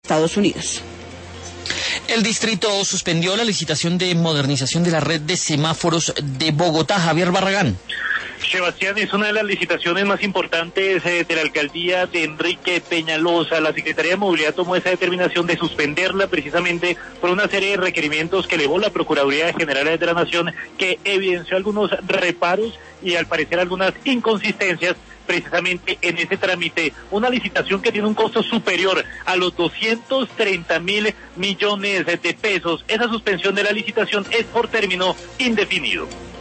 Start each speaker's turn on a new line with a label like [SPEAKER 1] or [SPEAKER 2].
[SPEAKER 1] Estados Unidos.
[SPEAKER 2] El distrito suspendió la licitación de modernización de la red de semáforos de Bogotá. Javier Barragán.
[SPEAKER 3] Sebastián, es una de las licitaciones más importantes de la alcaldía de Enrique Peñalosa. La Secretaría de Movilidad tomó esa determinación de suspenderla precisamente por una serie de requerimientos que elevó la Procuraduría General de la Nación, que evidenció algunos reparos y al parecer algunas inconsistencias precisamente en ese trámite, una licitación que tiene un costo superior a los 230.000 millones de pesos. Esa suspensión de la licitación es por término indefinido.